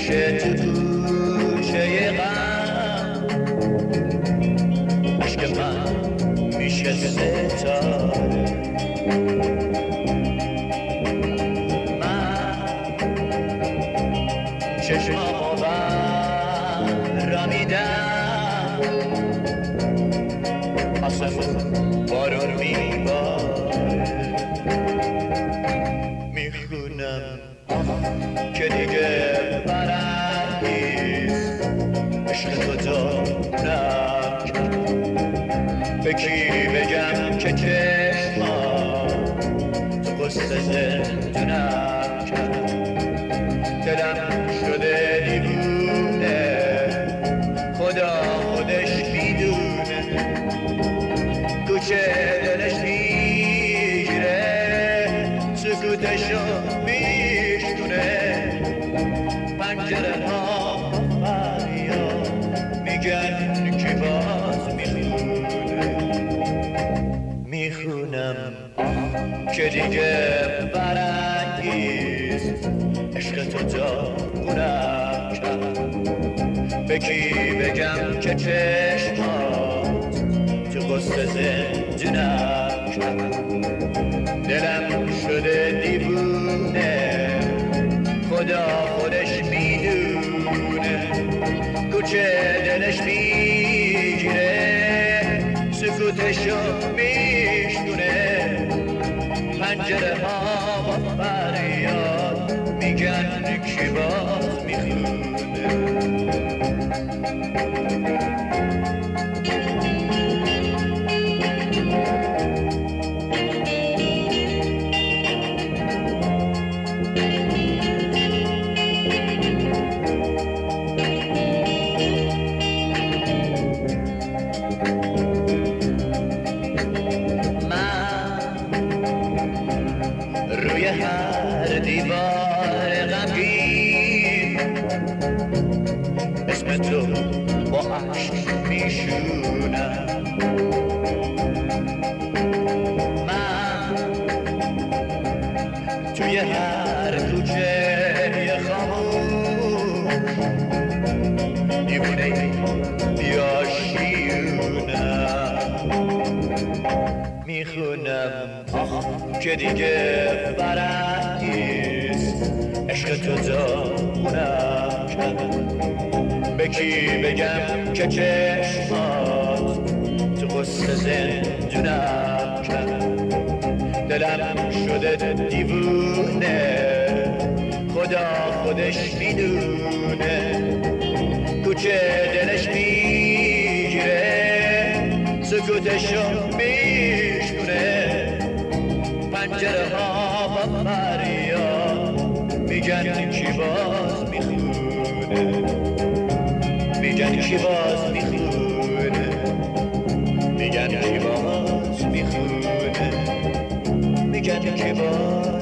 میشه تو گوشه غم، عشق من میشه ستاره. من چشمامو برمیدم، آسمون بارون میباره. میخونم که دیگه برانگیز عشق تو دارم. به کی بگم که چشمام تو قصه زندونم کرد؟ دلم شده دیوونه، خدا خودش میدونه. کوچه دلش میگیره، سکوتشو میشکنه. پنجره ها فریاد میگن که باز میخونه. میخونم که دیگه برانگیز عشق تو داغونم کرد. به کی بگم که چشمات تو قصه زندونم کرد؟ دلم شده دیوونه، خدا خودش میدونه. کوچه دلش میگیره، سکوتشو میشکنه. پنجره ها با فریاد میگن کی باز میخونه. روی هر دیوار غمگین اسم تو با عشق میشونم. من توی هر کوچه خاموش دیوونه بیاشیونم. میخونم که دیگه برانگیز عشق تو داغونم کرد. به کی بگم که چشمات تو قصه زندونم کرد؟ دلم شده دیوونه، خدا خودش میدونه. کوچه دلش میگیره، سکوتشو میشکنه. پنجره ها با فریاد میگن کی باز میخونه. میگن کی باز میخونه. میگن کی باز میخونه. میگن کی باز